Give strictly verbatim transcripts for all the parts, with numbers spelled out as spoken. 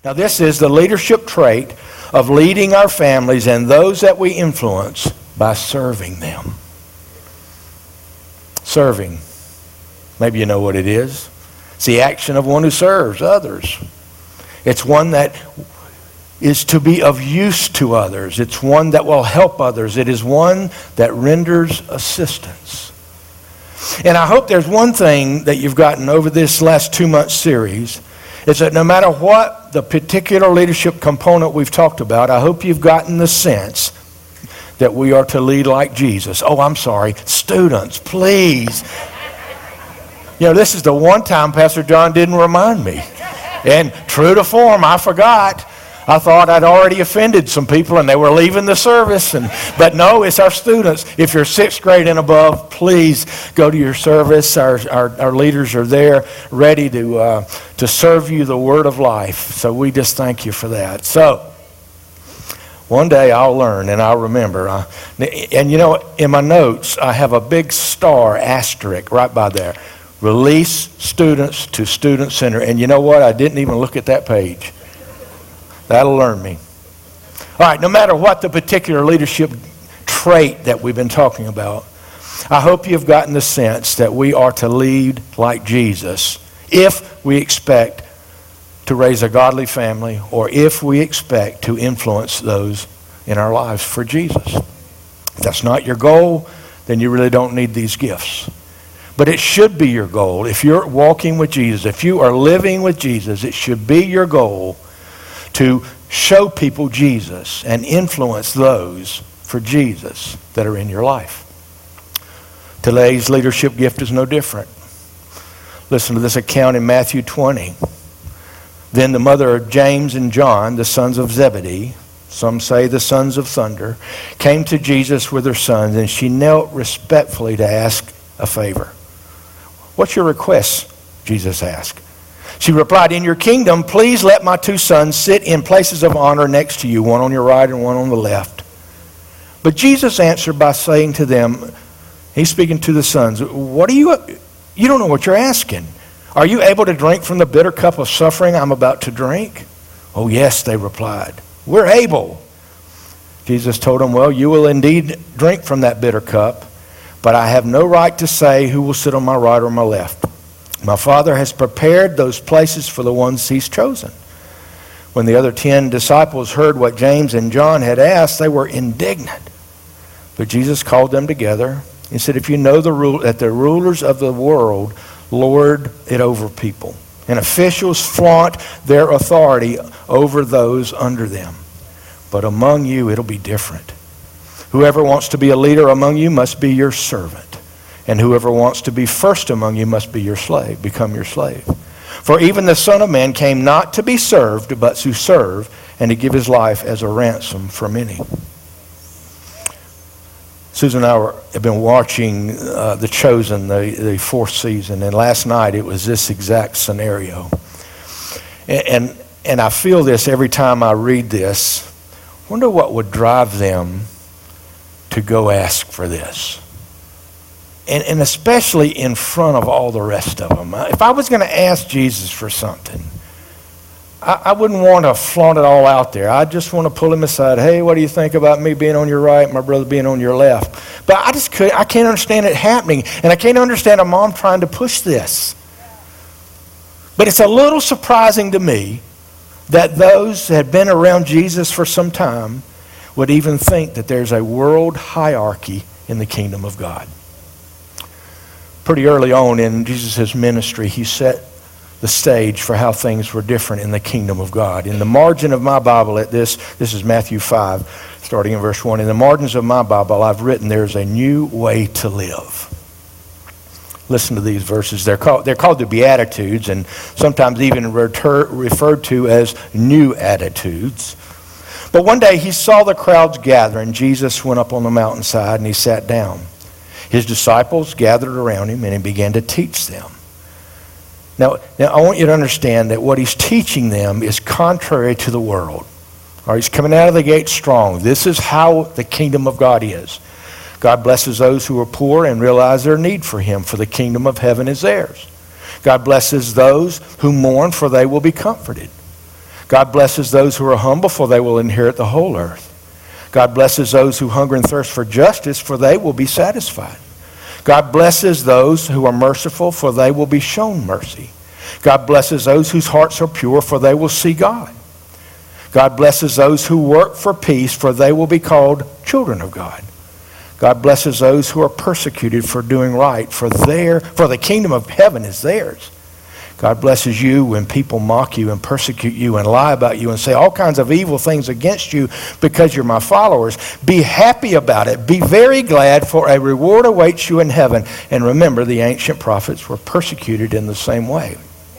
Now, this is the leadership trait of leading our families and those that we influence by serving them. Serving. Maybe you know what it is. It's the action of one who serves others. It's one that is to be of use to others. It's one that will help others. It is one that renders assistance. And I hope there's one thing that you've gotten over this last two-month series, is that no matter what the particular leadership component we've talked about, I hope you've gotten the sense that we are to lead like Jesus. Oh, I'm sorry. Students, please. You know, this is the one time Pastor John didn't remind me. And true to form, I forgot. I thought I'd already offended some people and they were leaving the service. And but no, it's our students. If you're sixth grade and above, please go to your service. Our our, our leaders are there ready to uh, to serve you the word of life. So we just thank you for that. So one day I'll learn and I'll remember. I, and you know, in my notes, I have a big star asterisk right by there. Release students to Student Center. And you know what? I didn't even look at that page. That'll learn me. All right, no matter what the particular leadership trait that we've been talking about, I hope you've gotten the sense that we are to lead like Jesus if we expect to raise a godly family or if we expect to influence those in our lives for Jesus. If that's not your goal, then you really don't need these gifts. But it should be your goal. If you're walking with Jesus, if you are living with Jesus, it should be your goal to show people Jesus and influence those for Jesus that are in your life. Today's leadership gift is no different. Listen to this account in Matthew twenty. Then the mother of James and John, the sons of Zebedee, some say the sons of thunder, came to Jesus with her sons, and she knelt respectfully to ask a favor. What's your request? Jesus asked. She replied, in your kingdom, please let my two sons sit in places of honor next to you, one on your right and one on the left. But Jesus answered by saying to them, he's speaking to the sons, what are you, you don't know what you're asking. Are you able to drink from the bitter cup of suffering I'm about to drink? Oh, yes, they replied. We're able. Jesus told them, well, you will indeed drink from that bitter cup, but I have no right to say who will sit on my right or my left. My Father has prepared those places for the ones he's chosen. When the other ten disciples heard what James and John had asked, they were indignant. But Jesus called them together and said, if you know the rule that the rulers of the world lord it over people, and officials flaunt their authority over those under them. But among you, it'll be different. Whoever wants to be a leader among you must be your servant. And whoever wants to be first among you must be your slave, become your slave. For even the Son of Man came not to be served, but to serve, and to give his life as a ransom for many. Susan and I were, have been watching uh, The Chosen, the, the fourth season, and last night it was this exact scenario. And, and, and I feel this every time I read this. I wonder what would drive them to go ask for this. And, and especially in front of all the rest of them. If I was going to ask Jesus for something, I, I wouldn't want to flaunt it all out there. I just want to pull him aside. Hey, what do you think about me being on your right, my brother being on your left? But I just could, I can't understand it happening. And I can't understand a mom trying to push this. But it's a little surprising to me that those that had been around Jesus for some time would even think that there's a world hierarchy in the kingdom of God. Pretty early on in Jesus' ministry, he set the stage for how things were different in the kingdom of God. In the margin of my Bible at this, this is Matthew five, starting in verse one. In the margins of my Bible, I've written there's a new way to live. Listen to these verses. They're called, they're called the Beatitudes, and sometimes even refer, referred to as new attitudes. But one day he saw the crowds gathering. Jesus went up on the mountainside and he sat down. His disciples gathered around him and he began to teach them. Now, now, I want you to understand that what he's teaching them is contrary to the world. All right, he's coming out of the gate strong. This is how the kingdom of God is. God blesses those who are poor and realize their need for him, for the kingdom of heaven is theirs. God blesses those who mourn, for they will be comforted. God blesses those who are humble, for they will inherit the whole earth. God blesses those who hunger and thirst for justice, for they will be satisfied. God blesses those who are merciful, for they will be shown mercy. God blesses those whose hearts are pure, for they will see God. God blesses those who work for peace, for they will be called children of God. God blesses those who are persecuted for doing right, for their, for the kingdom of heaven is theirs. God blesses you when people mock you and persecute you and lie about you and say all kinds of evil things against you because you're my followers. Be happy about it. Be very glad, for a reward awaits you in heaven. And remember, the ancient prophets were persecuted in the same way.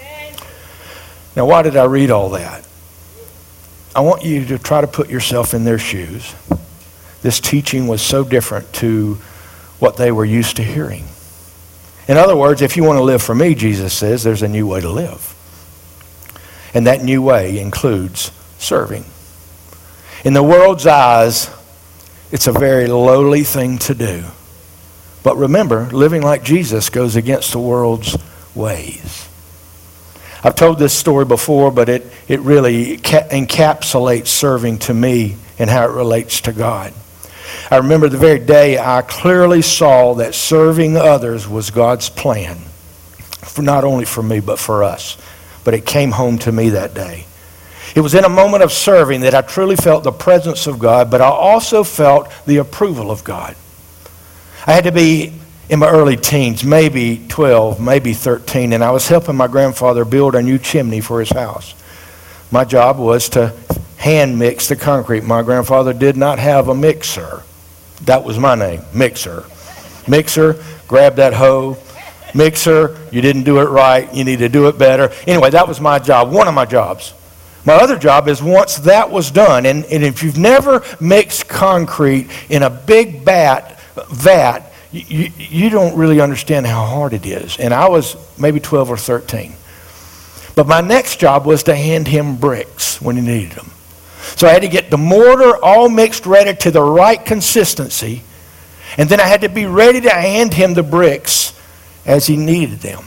Now, why did I read all that? I want you to try to put yourself in their shoes. This teaching was so different to what they were used to hearing. In other words, if you want to live for me, Jesus says, there's a new way to live. And that new way includes serving. In the world's eyes, it's a very lowly thing to do. But remember, living like Jesus goes against the world's ways. I've told this story before, but it, it really ca- encapsulates serving to me and how it relates to God. I remember the very day I clearly saw that serving others was God's plan, for not only for me, but for us. But it came home to me that day. It was in a moment of serving that I truly felt the presence of God, but I also felt the approval of God. I had to be in my early teens, maybe twelve, maybe thirteen, and I was helping my grandfather build a new chimney for his house. My job was to hand mix the concrete. My grandfather did not have a mixer. That was my name, mixer. Mixer, grab that hoe. Mixer, you didn't do it right. You need to do it better. Anyway, that was my job, one of my jobs. My other job is once that was done, and, and if you've never mixed concrete in a big bat, vat, you, you don't really understand how hard it is. And I was maybe twelve or thirteen. But my next job was to hand him bricks when he needed them. So I had to get the mortar all mixed ready to the right consistency. And then I had to be ready to hand him the bricks as he needed them.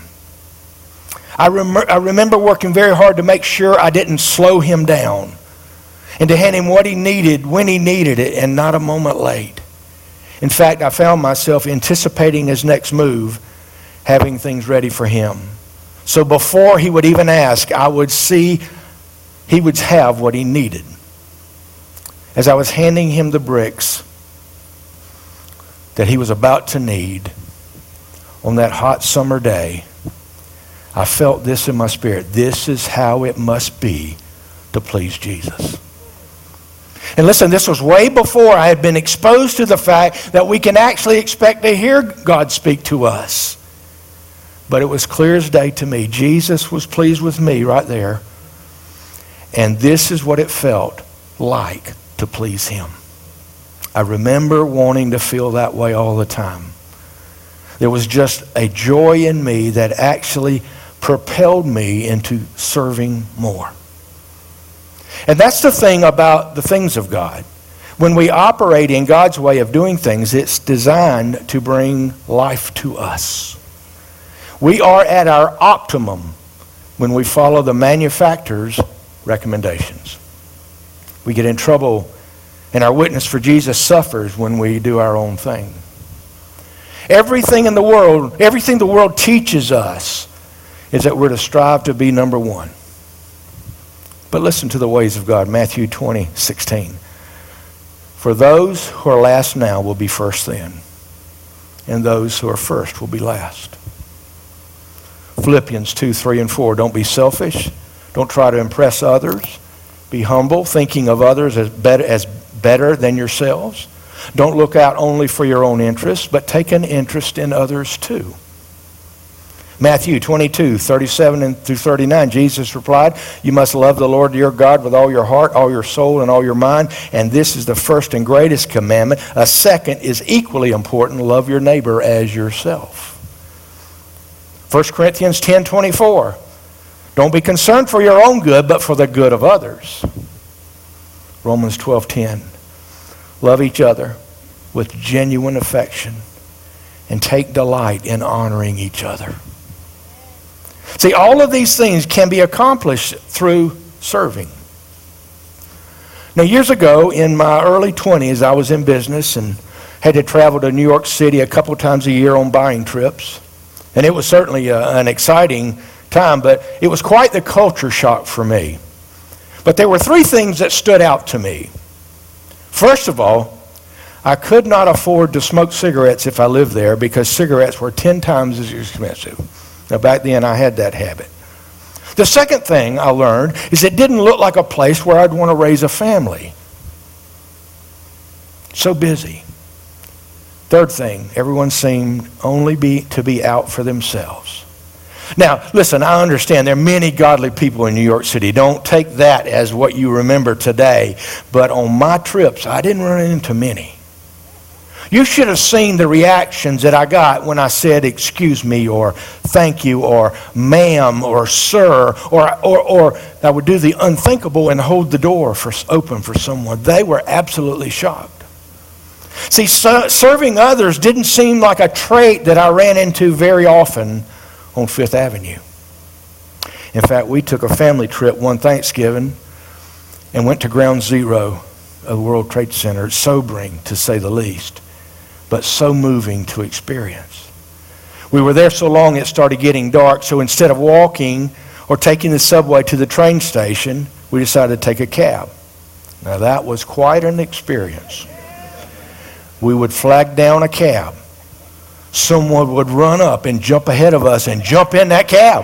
I, rem- I remember working very hard to make sure I didn't slow him down. And to hand him what he needed when he needed it and not a moment late. In fact, I found myself anticipating his next move, having things ready for him. So before he would even ask, I would see he would have what he needed. As I was handing him the bricks that he was about to need on that hot summer day, I felt this in my spirit. This is how it must be to please Jesus. And listen, this was way before I had been exposed to the fact that we can actually expect to hear God speak to us. But it was clear as day to me. Jesus was pleased with me right there. And this is what it felt like to please him. I remember wanting to feel that way all the time. There was just a joy in me that actually propelled me into serving more. And that's the thing about the things of God. When we operate in God's way of doing things, it's designed to bring life to us. We are at our optimum when we follow the manufacturer's recommendations. We get in trouble, and our witness for Jesus suffers when we do our own thing. Everything in the world, everything the world teaches us is that we're to strive to be number one. But listen to the ways of God. Matthew twenty, sixteen. For those who are last now will be first then, and those who are first will be last. Philippians two, three, and four. Don't be selfish. Don't try to impress others. Be humble, thinking of others as better, as better than yourselves. Don't look out only for your own interests, but take an interest in others too. Matthew twenty-two, thirty-seven through thirty-nine, Jesus replied, you must love the Lord your God with all your heart, all your soul, and all your mind. And this is the first and greatest commandment. A second is equally important. Love your neighbor as yourself. First Corinthians ten, twenty-four. Don't be concerned for your own good, but for the good of others. Romans twelve, ten. Love each other with genuine affection and take delight in honoring each other. See, all of these things can be accomplished through serving. Now, years ago, in my early twenties, I was in business and had to travel to New York City a couple times a year on buying trips. And it was certainly a, an exciting time, but it was quite the culture shock for me. But there were three things that stood out to me. First of all, I could not afford to smoke cigarettes if I lived there because cigarettes were ten times as expensive. Now, back then, I had that habit. The second thing I learned is it didn't look like a place where I'd want to raise a family. So busy. Third thing, everyone seemed only be, to be out for themselves. Now, listen, I understand there are many godly people in New York City. Don't take that as what you remember today. But on my trips, I didn't run into many. You should have seen the reactions that I got when I said, excuse me, or thank you, or ma'am, or sir, or, or, or I would do the unthinkable and hold the door for, open for someone. They were absolutely shocked. See, so, serving others didn't seem like a trait that I ran into very often on Fifth Avenue. In fact, we took a family trip one Thanksgiving and went to Ground Zero of the World Trade Center. It's sobering, to say the least, but so moving to experience. We were there so long it started getting dark, so instead of walking or taking the subway to the train station, we decided to take a cab. Now that was quite an experience. We would flag down a cab. Someone would run up and jump ahead of us and jump in that cab.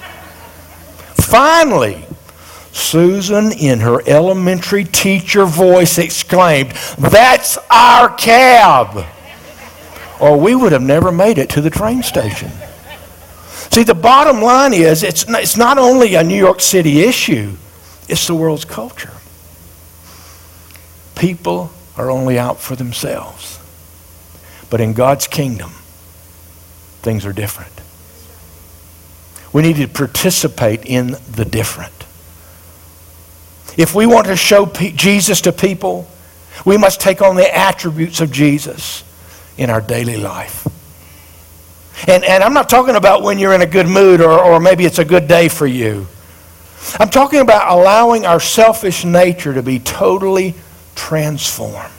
Finally, Susan, in her elementary teacher voice, exclaimed, "That's our cab!" Or we would have never made it to the train station. See, the bottom line is, it's not, it's not only a New York City issue, it's the world's culture. People are only out for themselves. But in God's kingdom, things are different. We need to participate in the different. If we want to show P- Jesus to people, we must take on the attributes of Jesus in our daily life. And, and I'm not talking about when you're in a good mood or, or maybe it's a good day for you. I'm talking about allowing our selfish nature to be totally transformed.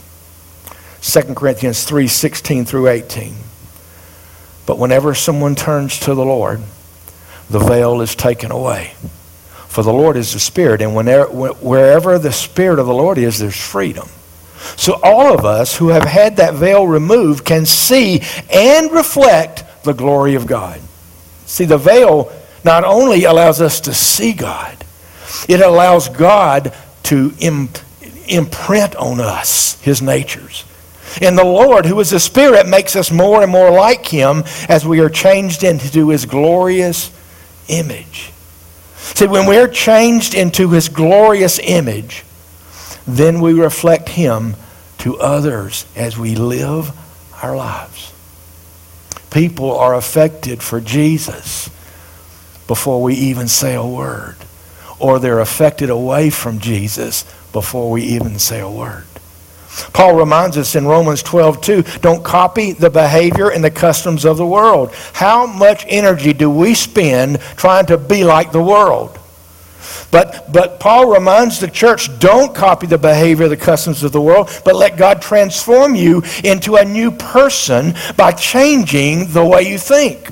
Second Corinthians three sixteen through eighteen. But whenever someone turns to the Lord, the veil is taken away. For the Lord is the Spirit, and whenever, wherever the Spirit of the Lord is, there's freedom. So all of us who have had that veil removed can see and reflect the glory of God. See, the veil not only allows us to see God, it allows God to imp- imprint on us His natures. And the Lord, who is the Spirit, makes us more and more like Him as we are changed into His glorious image. See, when we're changed into His glorious image, then we reflect Him to others as we live our lives. People are affected for Jesus before we even say a word. Or they're affected away from Jesus before we even say a word. Paul reminds us in Romans twelve two, don't copy the behavior and the customs of the world. How much energy do we spend trying to be like the world? But, but Paul reminds the church, don't copy the behavior, the customs of the world, but let God transform you into a new person by changing the way you think.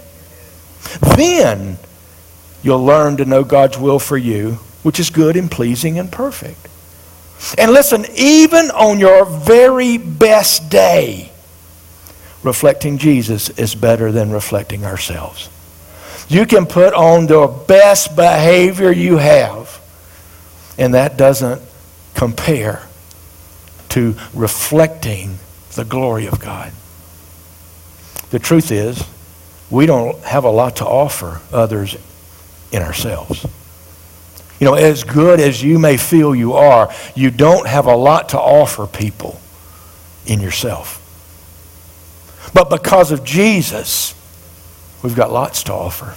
Then you'll learn to know God's will for you, which is good and pleasing and perfect. And listen, even on your very best day, reflecting Jesus is better than reflecting ourselves. You can put on the best behavior you have, and that doesn't compare to reflecting the glory of God. The truth is, we don't have a lot to offer others in ourselves. You know, as good as you may feel you are, you don't have a lot to offer people in yourself. But because of Jesus, we've got lots to offer.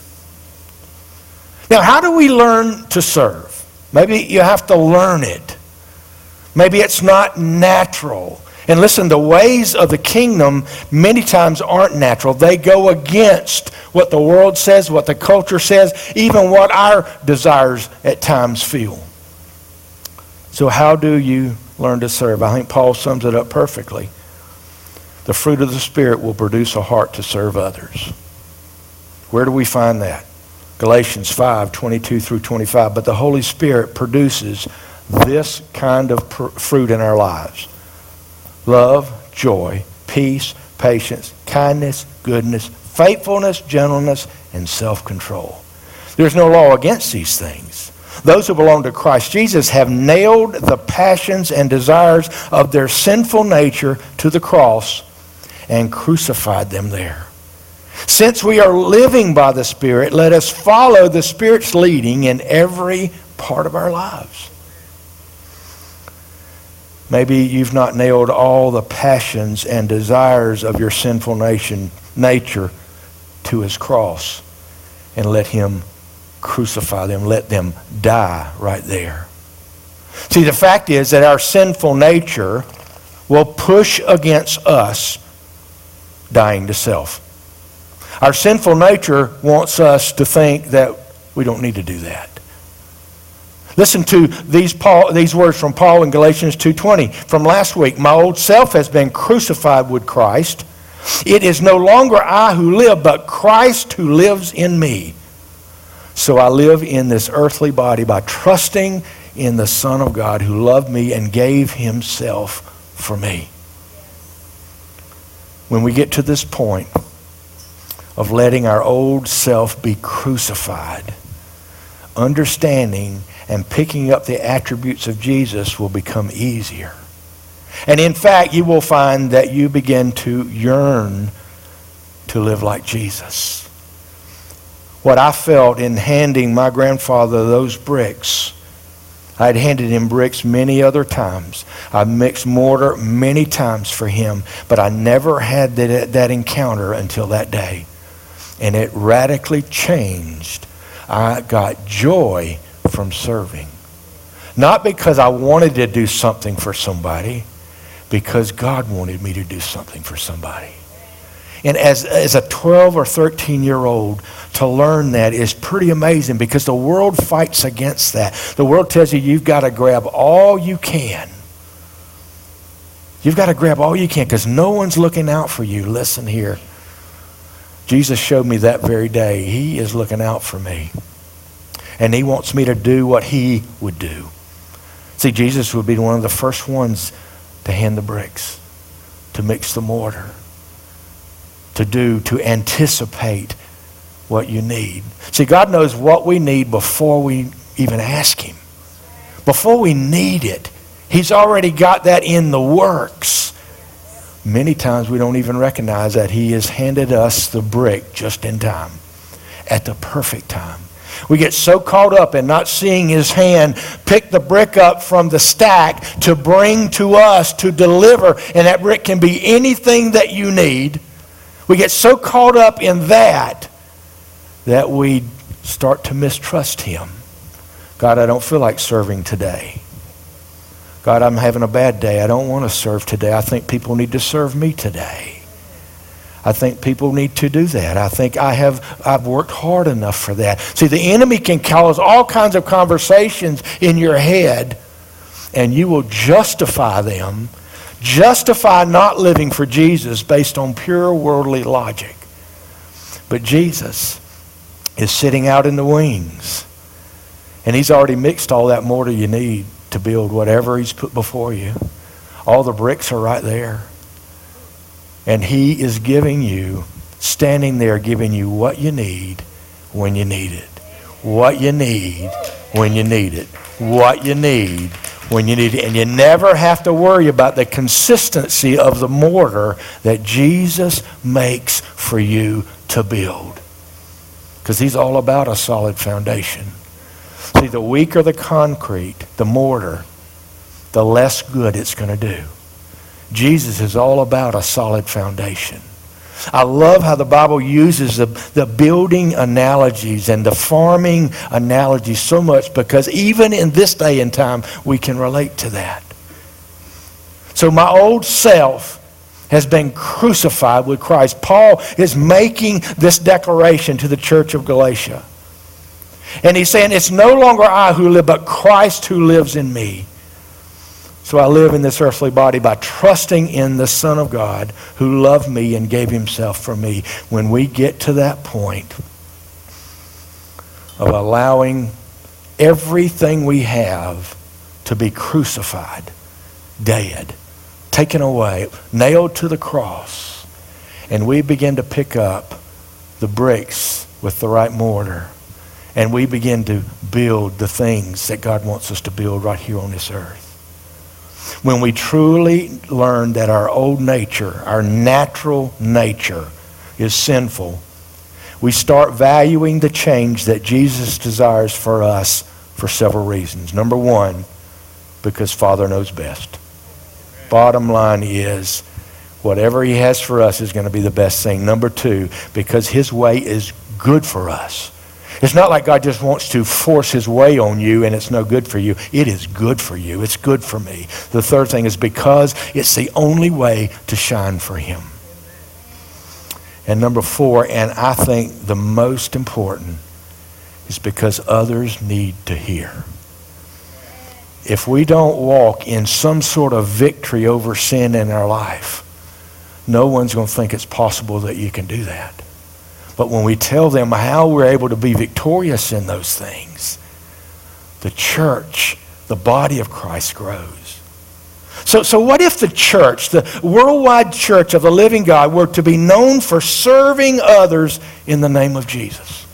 Now, how do we learn to serve? Maybe you have to learn it. Maybe it's not natural. And listen, the ways of the kingdom many times aren't natural. They go against what the world says, what the culture says, even what our desires at times feel. So how do you learn to serve? I think Paul sums it up perfectly. The fruit of the Spirit will produce a heart to serve others. Where do we find that? Galatians five, twenty-two through twenty-five. But the Holy Spirit produces this kind of pr- fruit in our lives. Love, joy, peace, patience, kindness, goodness, faithfulness, gentleness, and self-control. There's no law against these things. Those who belong to Christ Jesus have nailed the passions and desires of their sinful nature to the cross and crucified them there. Since we are living by the Spirit, let us follow the Spirit's leading in every part of our lives. Maybe you've not nailed all the passions and desires of your sinful nation, nature to his cross and let him crucify them, let them die right there. See, the fact is that our sinful nature will push against us dying to self. Our sinful nature wants us to think that we don't need to do that. Listen to these Paul, these words from Paul in Galatians two twenty from last week. My old self has been crucified with Christ. It is no longer I who live, but Christ who lives in me. So I live in this earthly body by trusting in the Son of God who loved me and gave himself for me. When we get to this point of letting our old self be crucified, understanding and picking up the attributes of Jesus will become easier. And in fact, you will find that you begin to yearn to live like Jesus. What I felt in handing my grandfather those bricks, I had handed him bricks many other times. I mixed mortar many times for him, but I never had that, that encounter until that day. And it radically changed. I got joy from serving. Not because I wanted to do something for somebody, because God wanted me to do something for somebody. And as, as a twelve or thirteen year old, to learn that is pretty amazing because the world fights against that. The world tells you you've got to grab all you can. You've got to grab all you can because no one's looking out for you. Listen here. Jesus showed me that very day. He is looking out for me. And he wants me to do what he would do. See, Jesus would be one of the first ones to hand the bricks, to mix the mortar, to do, to anticipate what you need. See, God knows what we need before we even ask him. Before we need it, he's already got that in the works. Many times we don't even recognize that he has handed us the brick just in time, at the perfect time. We get so caught up in not seeing his hand pick the brick up from the stack to bring to us, to deliver, and that brick can be anything that you need. We get so caught up in that that we start to mistrust him. God, I don't feel like serving today. God, I'm having a bad day. I don't want to serve today. I think people need to serve me today. I think people need to do that. I think I have, I've worked hard enough for that. See, the enemy can cause all kinds of conversations in your head, and you will justify them, justify not living for Jesus based on pure worldly logic. But Jesus is sitting out in the wings, and he's already mixed all that mortar you need to build whatever he's put before you. All the bricks are right there. And he is giving you, standing there giving you what you need when you need it. What you need when you need it. What you need when you need it. And you never have to worry about the consistency of the mortar that Jesus makes for you to build. Because he's all about a solid foundation. See, the weaker the concrete, the mortar, the less good it's going to do. Jesus is all about a solid foundation. I love how the Bible uses the, the building analogies and the farming analogies so much, because even in this day and time, we can relate to that. So my old self has been crucified with Christ. Paul is making this declaration to the church of Galatia. And he's saying, it's no longer I who live, but Christ who lives in me. So I live in this earthly body by trusting in the Son of God who loved me and gave himself for me. When we get to that point of allowing everything we have to be crucified, dead, taken away, nailed to the cross, and we begin to pick up the bricks with the right mortar, and we begin to build the things that God wants us to build right here on this earth. When we truly learn that our old nature, our natural nature is sinful, we start valuing the change that Jesus desires for us for several reasons. Number one, because Father knows best. Bottom line is, whatever he has for us is going to be the best thing. Number two, because his way is good for us. It's not like God just wants to force his way on you and it's no good for you. It is good for you. It's good for me. The third thing is because it's the only way to shine for him. And number four, and I think the most important, is because others need to hear. If we don't walk in some sort of victory over sin in our life, no one's going to think it's possible that you can do that. But when we tell them how we're able to be victorious in those things, the church, the body of Christ grows. So, so what if the church, the worldwide church of the living God, were to be known for serving others in the name of Jesus?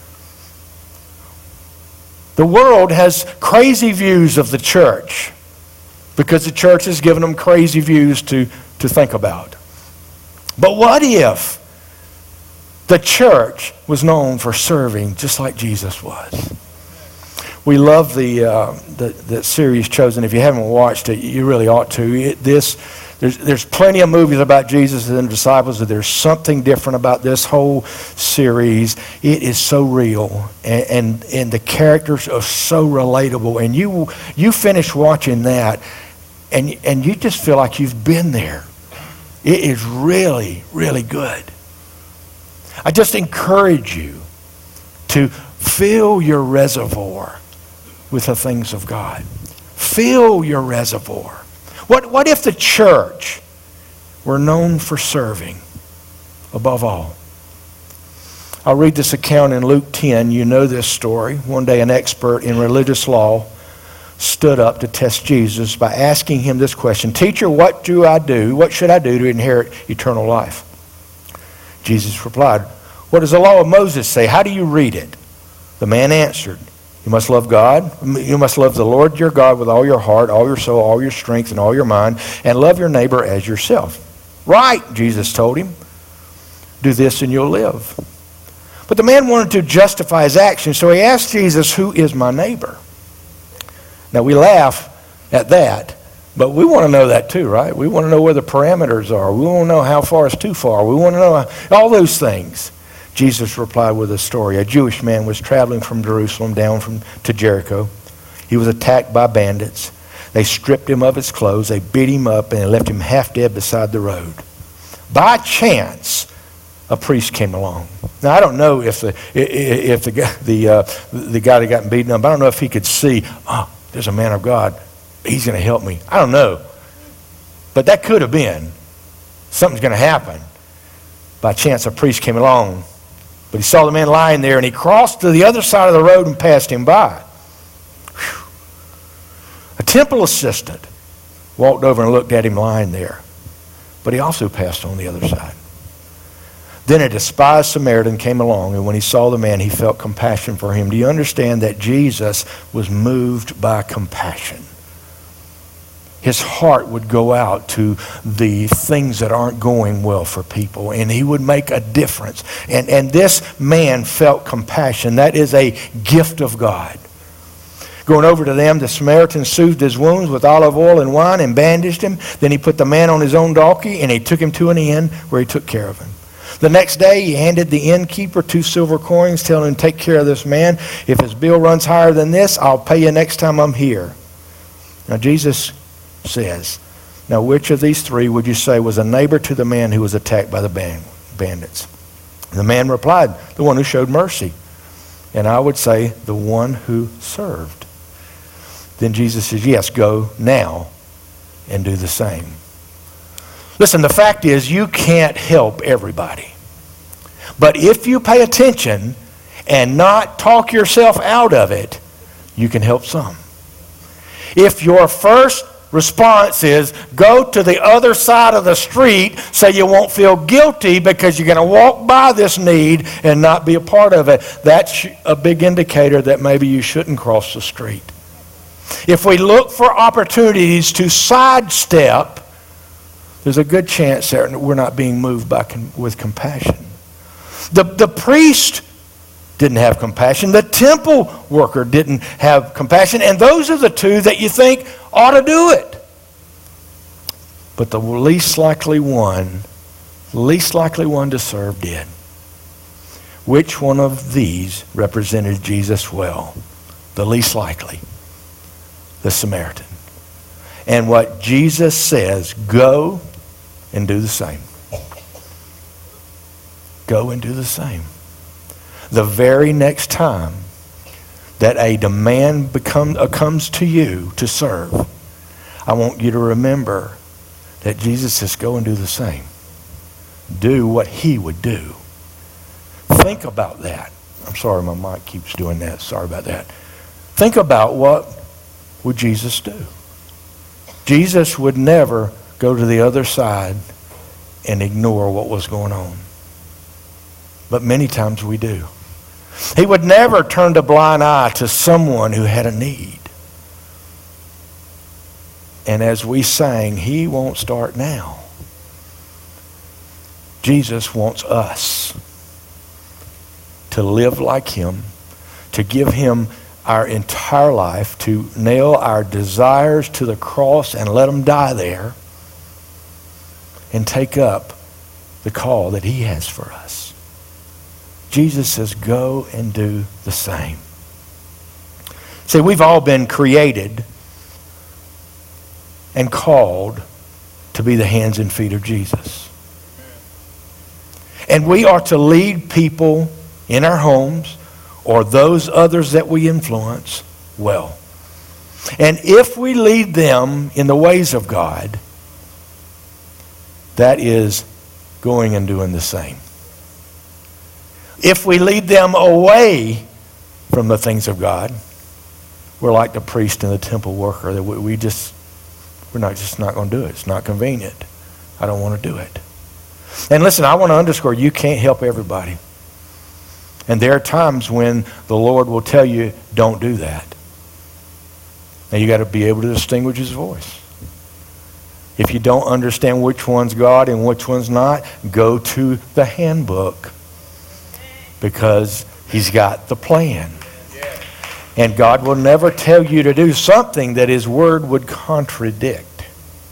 The world has crazy views of the church because the church has given them crazy views to, to think about. But what if the church was known for serving just like Jesus was? We love the, uh, the the series Chosen. If you haven't watched it, you really ought to. It, this there's there's plenty of movies about Jesus and the disciples, but there's something different about this whole series. It is so real, and and, and the characters are so relatable. And you you finish watching that, and and you just feel like you've been there. It is really, really good. I just encourage you to fill your reservoir with the things of God. Fill your reservoir. What, what if the church were known for serving above all? I'll read this account in Luke ten. You know this story. One day an expert in religious law stood up to test Jesus by asking him this question: "Teacher, what do I do? What should I do to inherit eternal life?" Jesus replied, "What does the law of Moses say? How do you read it?" The man answered, "You must love God. You must love the Lord your God with all your heart, all your soul, all your strength, and all your mind, and love your neighbor as yourself." "Right," Jesus told him. "Do this and you'll live." But the man wanted to justify his action, so he asked Jesus, "Who is my neighbor?" Now we laugh at that, but we want to know that too, right? We want to know where the parameters are. We want to know how far is too far. We want to know all those things. Jesus replied with a story. A Jewish man was traveling from Jerusalem down from, to Jericho. He was attacked by bandits. They stripped him of his clothes. They beat him up and left him half dead beside the road. By chance, a priest came along. Now I don't know if the if the guy, the uh, the guy that got beaten up, I don't know if he could see, oh, there's a man of God. He's going to help me. I don't know. But that could have been. Something's going to happen. By chance, a priest came along. But he saw the man lying there, and he crossed to the other side of the road and passed him by. Whew. A temple assistant walked over and looked at him lying there. But he also passed on the other side. Then a despised Samaritan came along, and when he saw the man, he felt compassion for him. Do you understand that Jesus was moved by compassion? His heart would go out to the things that aren't going well for people, and he would make a difference. And, and this man felt compassion. That is a gift of God. Going over to them, the Samaritan soothed his wounds with olive oil and wine and bandaged him. Then he put the man on his own donkey, and he took him to an inn where he took care of him. The next day, he handed the innkeeper two silver coins, telling him, "Take care of this man. If his bill runs higher than this, I'll pay you next time I'm here." Now, Jesus says, "Now, which of these three would you say was a neighbor to the man who was attacked by the band- bandits?" The man replied, "The one who showed mercy." And I would say, the one who served. Then Jesus says, "Yes, go now and do the same. Listen, the fact is you can't help everybody. But if you pay attention and not talk yourself out of it, you can help some. If your first response is go to the other side of the street so you won't feel guilty because you're going to walk by this need and not be a part of it, that's a big indicator that maybe you shouldn't cross the street. If we look for opportunities to sidestep, there's a good chance that we're not being moved by com- with compassion. The, the priest didn't have compassion. The temple worker didn't have compassion. And those are the two that you think ought to do it. But the least likely one, least likely one to serve did. Which one of these represented Jesus well? The least likely. The Samaritan. And what Jesus says, go and do the same. Go and do the same. The very next time that a demand become, uh, comes to you to serve, I want you to remember that Jesus says, go and do the same. Do what he would do. Think about that. I'm sorry, my mic keeps doing that. Sorry about that. Think about what would Jesus do. Jesus would never go to the other side and ignore what was going on. But many times we do. He would never turn a blind eye to someone who had a need. And as we sang, he won't start now. Jesus wants us to live like him, to give him our entire life, to nail our desires to the cross and let them die there, and take up the call that he has for us. Jesus says, go and do the same. See, we've all been created and called to be the hands and feet of Jesus. And we are to lead people in our homes or those others that we influence well. And if we lead them in the ways of God, that is going and doing the same. If we lead them away from the things of God, we're like the priest and the temple worker. That we, we just, we're not just not going to do it. It's not convenient. I don't want to do it. And listen, I want to underscore, you can't help everybody. And there are times when the Lord will tell you, don't do that. Now you got to be able to distinguish his voice. If you don't understand which one's God and which one's not, go to the handbook. Because he's got the plan. And God will never tell you to do something that his word would contradict.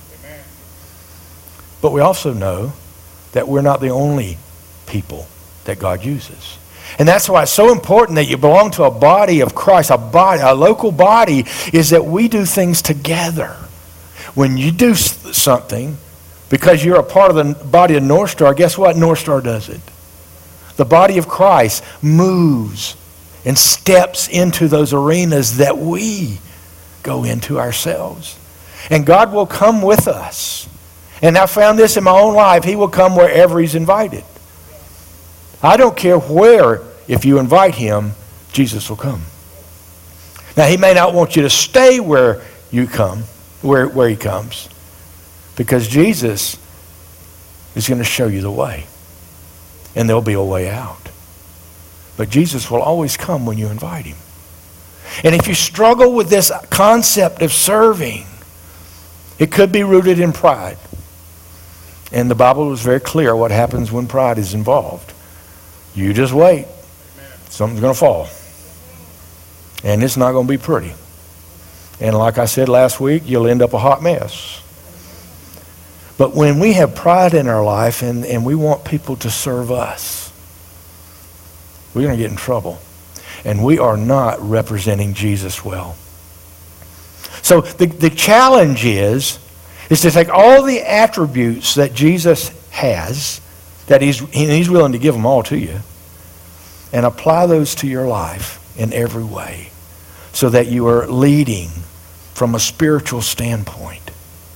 But we also know that we're not the only people that God uses. And that's why it's so important that you belong to a body of Christ, a body, a local body, is that we do things together. When you do something, because you're a part of the body of North Star, guess what? North Star does it. The body of Christ moves and steps into those arenas that we go into ourselves. And God will come with us. And I found this in my own life. He will come wherever he's invited. I don't care where, if you invite him, Jesus will come. Now, he may not want you to stay where you come, where, where he comes, because Jesus is going to show you the way. And there'll be a way out. But Jesus will always come when you invite him. And if you struggle with this concept of serving, it could be rooted in pride. And the Bible is very clear what happens when pride is involved. You just wait. Something's going to fall. And it's not going to be pretty. And like I said last week, you'll end up a hot mess. But when we have pride in our life and, and we want people to serve us, we're going to get in trouble. And we are not representing Jesus well. So the, the challenge is, is to take all the attributes that Jesus has, that he's, he's willing to give them all to you, and apply those to your life in every way so that you are leading from a spiritual standpoint.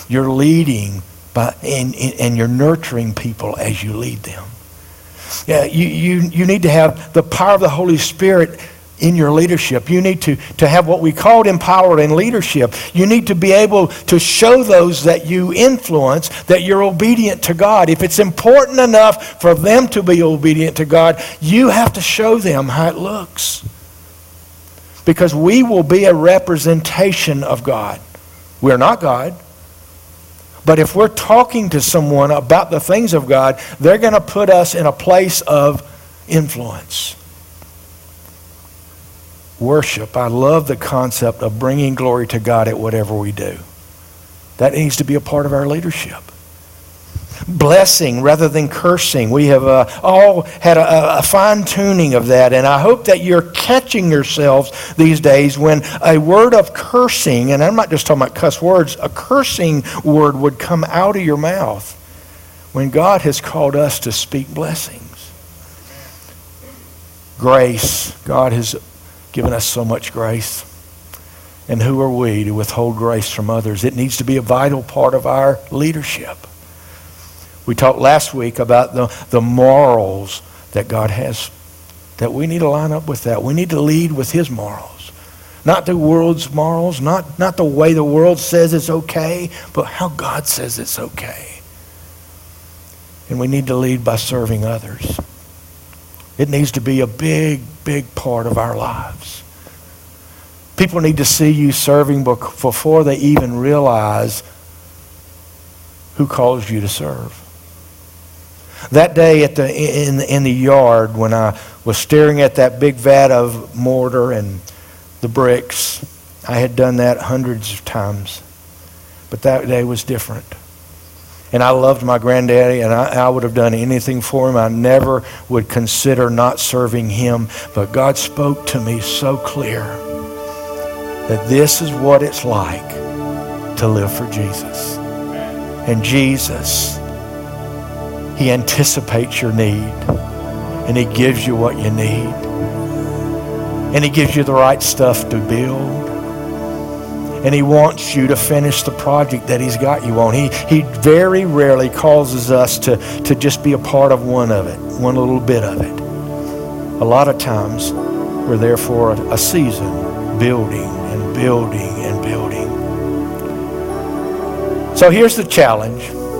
You're leading by, and, and you're nurturing people as you lead them. Yeah, you, you, you need to have the power of the Holy Spirit in your leadership. You need to, to have what we called empowered in leadership. You need to be able to show those that you influence that you're obedient to God. If it's important enough for them to be obedient to God, you have to show them how it looks. Because we will be a representation of God. We're not God. But if we're talking to someone about the things of God, they're going to put us in a place of influence. Worship. I love the concept of bringing glory to God at whatever we do. That needs to be a part of our leadership. Blessing rather than cursing. We have uh, all had a, a fine-tuning of that, and I hope that you're catching yourselves these days when a word of cursing, and I'm not just talking about cuss words, a cursing word would come out of your mouth when God has called us to speak blessings. Grace. God has given us so much grace. And who are we to withhold grace from others? It needs to be a vital part of our leadership. We talked last week about the, the morals that God has, that we need to line up with that. We need to lead with His morals. Not the world's morals, not, not the way the world says it's okay, but how God says it's okay. And we need to lead by serving others. It needs to be a big, big part of our lives. People need to see you serving before they even realize who calls you to serve. That day at the in, in the yard when I was staring at that big vat of mortar and the bricks, I had done that hundreds of times. But that day was different. And I loved my granddaddy, and I, I would have done anything for him. I never would consider not serving him. But God spoke to me so clear that this is what it's like to live for Jesus. And Jesus, He anticipates your need, and He gives you what you need. And He gives you the right stuff to build. And He wants you to finish the project that He's got you on. He, he very rarely causes us to, to just be a part of one of it, one little bit of it. A lot of times, we're there for a, a season, building and building and building. So here's the challenge.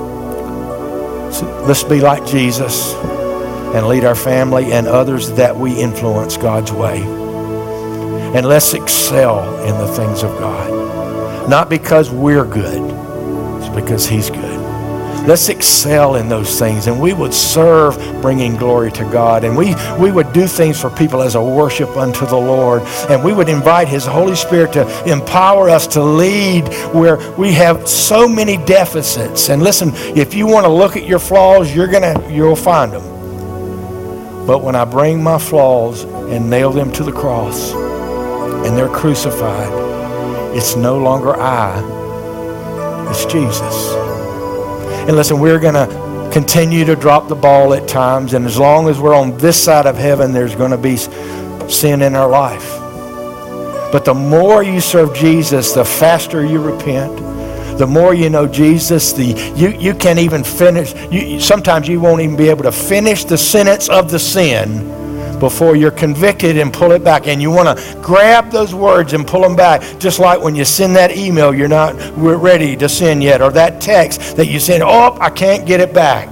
So let's be like Jesus and lead our family and others that we influence God's way. And let's excel in the things of God. Not because we're good, it's because He's good. Let's excel in those things, and we would serve bringing glory to God, and we, we would do things for people as a worship unto the Lord, and we would invite His Holy Spirit to empower us to lead where we have so many deficits. And listen, if you want to look at your flaws, you're gonna you'll find them. But when I bring my flaws and nail them to the cross, and they're crucified, it's no longer I, it's Jesus. And listen, we're going to continue to drop the ball at times, and as long as we're on this side of heaven, there's going to be sin in our life. But the more you serve Jesus, the faster you repent. The more you know Jesus, the you, you can't even finish. You, sometimes you won't even be able to finish the sentence of the sin before you're convicted and pull it back. And you want to grab those words and pull them back. Just like when you send that email you're not ready to send yet, or that text that you send, oh, I can't get it back.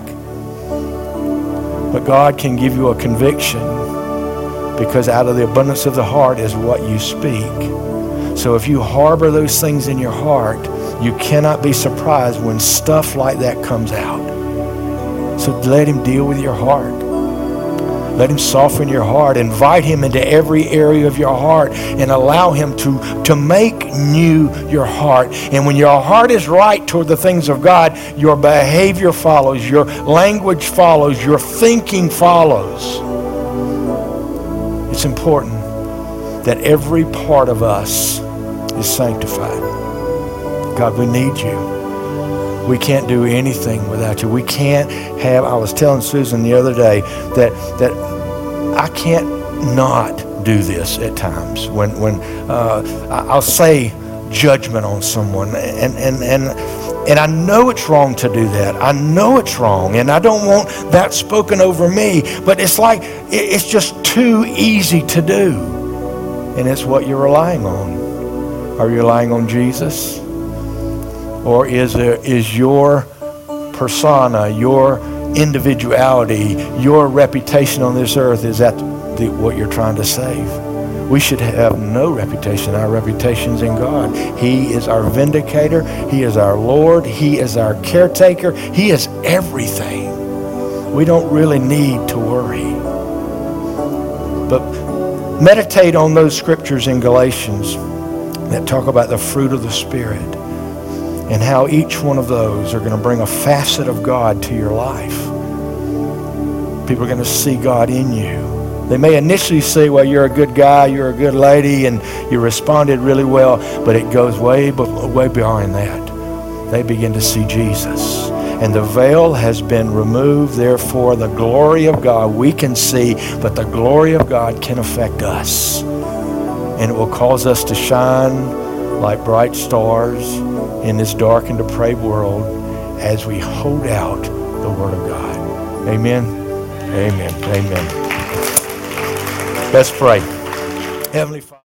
But God can give you a conviction, because out of the abundance of the heart is what you speak. So if you harbor those things in your heart, you cannot be surprised when stuff like that comes out. So let Him deal with your heart. Let Him soften your heart. Invite Him into every area of your heart and allow Him to, to make new your heart. And when your heart is right toward the things of God, your behavior follows, your language follows, your thinking follows. It's important that every part of us is sanctified. God, we need You. We can't do anything without You. We can't have, I was telling Susan the other day that that I can't not do this at times. When when uh, I'll say judgment on someone, and, and, and And I know it's wrong to do that. I know it's wrong. And I don't want that spoken over me. But it's like, it's just too easy to do. And it's what you're relying on. Are you relying on Jesus? Or is there, is your persona, your individuality, your reputation on this earth, is that the, what you're trying to save? We should have no reputation. Our reputation's in God. He is our vindicator. He is our Lord. He is our caretaker. He is everything. We don't really need to worry. But meditate on those scriptures in Galatians that talk about the fruit of the Spirit and how each one of those are going to bring a facet of God to your life. People are going to see God in you. They may initially say, well, you're a good guy, you're a good lady, and you responded really well, but it goes way, way behind that. They begin to see Jesus. And the veil has been removed, therefore the glory of God we can see, but the glory of God can affect us. And it will cause us to shine like bright stars in this dark and depraved world as we hold out the Word of God. Amen. Amen. Amen. Let's pray. Heavenly Father.